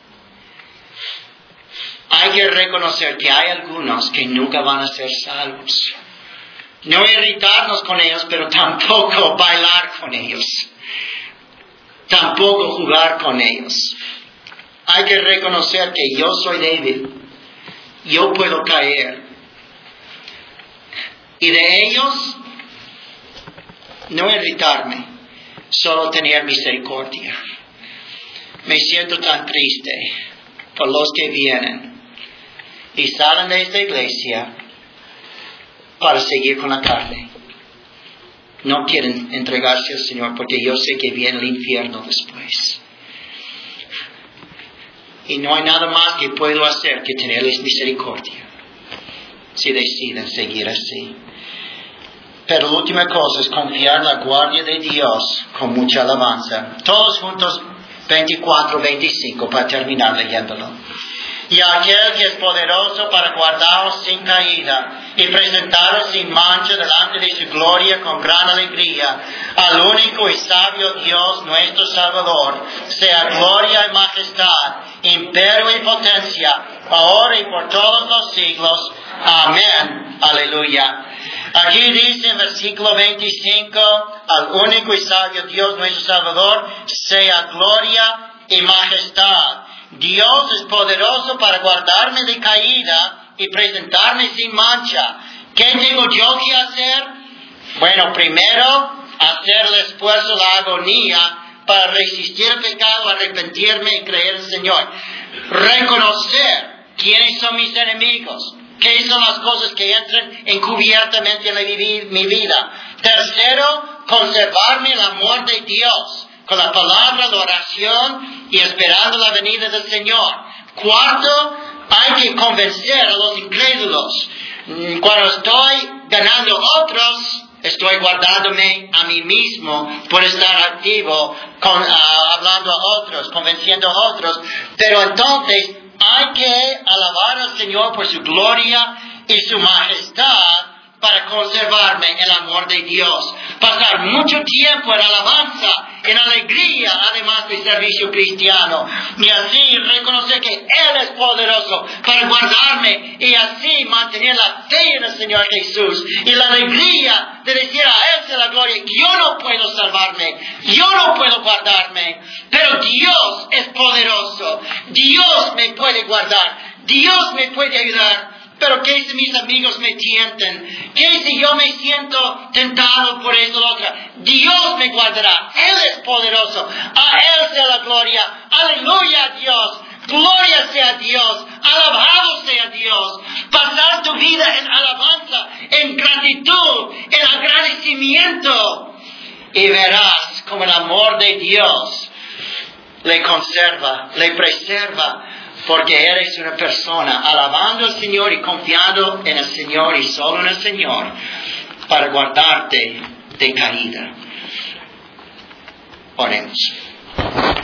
Speaker 1: Hay que reconocer que hay algunos que nunca van a ser salvos. No irritarnos con ellos, pero tampoco bailar con ellos. Tampoco jugar con ellos. Hay que reconocer que yo soy débil. Yo puedo caer. Y de ellos, no irritarme, solo tener misericordia. Me siento tan triste por los que vienen y salen de esta iglesia para seguir con la carne. No quieren entregarse al Señor porque yo sé que viene el infierno después. Y no hay nada más que puedo hacer que tenerles misericordia si deciden seguir así. Pero la última cosa es confiar en la guardia de Dios con mucha alabanza. Todos juntos, 24, 25, para terminar leyéndolo. Y aquel que es poderoso para guardaros sin caída y presentaros sin mancha delante de su gloria con gran alegría, al único y sabio Dios nuestro Salvador, sea gloria y majestad, imperio y potencia, ahora y por todos los siglos. Amén. Aleluya. Aquí dice en versículo 25, al único y sabio Dios nuestro Salvador, sea gloria y majestad. Dios es poderoso para guardarme de caída y presentarme sin mancha. ¿Qué tengo yo que hacer? Bueno, primero, hacer el esfuerzo, la agonía para resistir el pecado, arrepentirme y creer en el Señor. Reconocer quiénes son mis enemigos. ¿Qué son las cosas que entran encubiertamente en mi vida? Tercero, conservarme el amor de Dios con la palabra, la oración y esperando la venida del Señor. Cuarto, hay que convencer a los incrédulos. Cuando estoy ganando a otros, estoy guardándome a mí mismo por estar activo, hablando a otros, convenciendo a otros. Pero entonces hay que alabar al Señor por su gloria y su majestad para conservarme el amor de Dios. Pasar mucho tiempo en alabanza, en alegría, además de servicio cristiano. Y así reconocer que Él es poderoso para guardarme y así mantener la fe en el Señor Jesús. Y la alegría de decir a Él sea la gloria. Yo no puedo salvarme, yo no puedo guardarme, pero Dios es poderoso. Dios me puede guardar, Dios me puede ayudar. Pero ¿qué si mis amigos me tientan? ¿Qué si yo me siento tentado por esto o lo otro? Dios me guardará. Él es poderoso. A Él sea la gloria. Aleluya a Dios. Gloria sea a Dios. Alabado sea Dios. Pasar tu vida en alabanza, en gratitud, en agradecimiento. Y verás como el amor de Dios le conserva, le preserva. Porque eres una persona alabando al Señor y confiando en el Señor y solo en el Señor para guardarte de caída. Oremos.